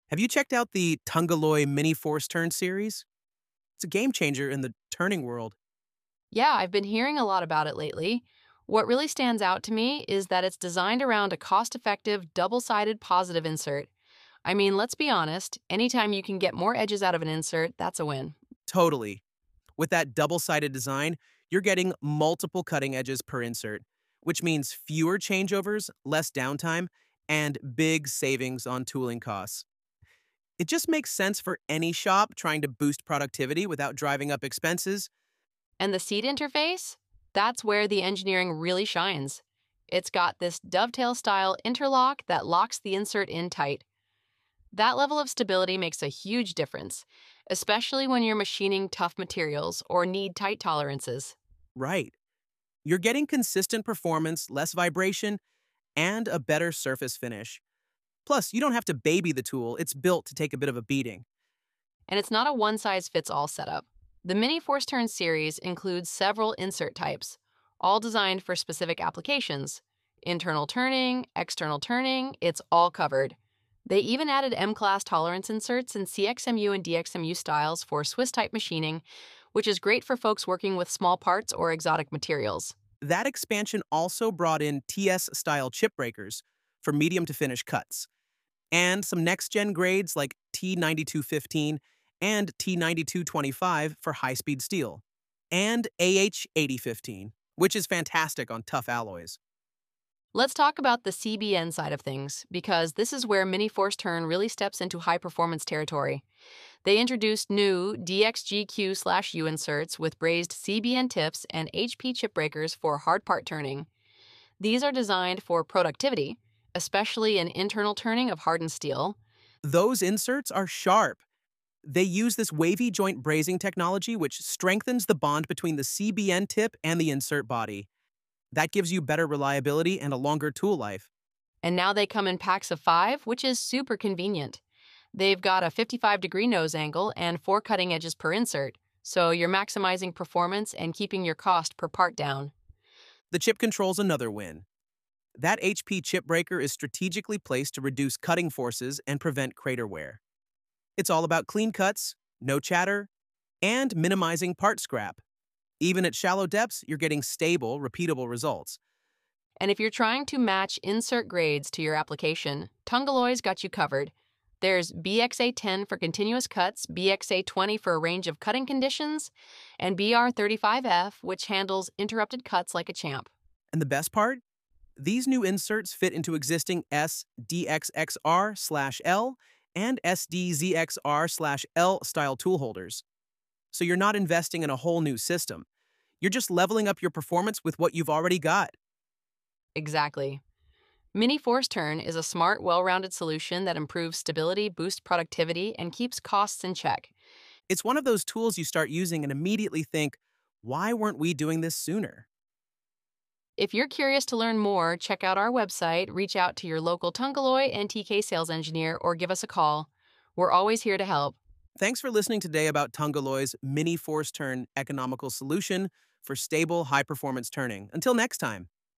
Have you checked out the Tungaloy Mini Force Turn series? It's a game changer in the turning world. Yeah, I've been hearing a lot about it lately. What really stands out to me is that it's designed around a cost effective, double sided positive insert. I mean, let's be honest, anytime you can get more edges out of an insert, that's a win. Totally. With that double-sided design, you're getting multiple cutting edges per insert, which means fewer changeovers, less downtime, and big savings on tooling costs. It just makes sense for any shop trying to boost productivity without driving up expenses. And the seat interface? That's where the engineering really shines. It's got this dovetail style interlock that locks the insert in tight. That level of stability makes a huge difference, especially when you're machining tough materials or need tight tolerances. Right. You're getting consistent performance, less vibration, and a better surface finish. Plus, you don't have to baby the tool, it's built to take a bit of a beating. And it's not a one size fits all setup. The Mini Force Turn series includes several insert types, all designed for specific applications. Internal turning, external turning, it's all covered. They even added M class tolerance inserts in CXMU and DXMU styles for Swiss type machining, which is great for folks working with small parts or exotic materials. That expansion also brought in TS-style chip breakers for medium to finish cuts, and some next-gen grades like T9215 and T9225 for high-speed steel, and AH8015, which is fantastic on tough alloys. Let's talk about the CBN side of things, because this is where Mini Force Turn really steps into high performance territory. They introduced new DXGQ/U inserts with brazed CBN tips and HP chip breakers for hard part turning. These are designed for productivity, especially in internal turning of hardened steel. Those inserts are sharp. They use this wavy joint brazing technology, which strengthens the bond between the CBN tip and the insert body. That gives you better reliability and a longer tool life. And now they come in packs of 5, which is super convenient. They've got a 55-degree nose angle and 4 cutting edges per insert, so you're maximizing performance and keeping your cost per part down. The chip control's another win. That HP chip breaker is strategically placed to reduce cutting forces and prevent crater wear. It's all about clean cuts, no chatter, and minimizing part scrap. Even at shallow depths, you're getting stable, repeatable results. And if you're trying to match insert grades to your application, Tungaloy's got you covered. There's BXA10 for continuous cuts, BXA20 for a range of cutting conditions, and BR35F, which handles interrupted cuts like a champ. And the best part? These new inserts fit into existing SDXXR/L and SDZXR/L style tool holders. So you're not investing in a whole new system. You're just leveling up your performance with what you've already got. Exactly. Mini Force Turn is a smart, well rounded solution that improves stability, boosts productivity, and keeps costs in check. It's one of those tools you start using and immediately think, why weren't we doing this sooner? If you're curious to learn more, check out our website, reach out to your local Tungaloy and TK sales engineer, or give us a call. We're always here to help. Thanks for listening today about Tungaloy's Mini Force Turn economical solution for stable, high performance turning. Until next time.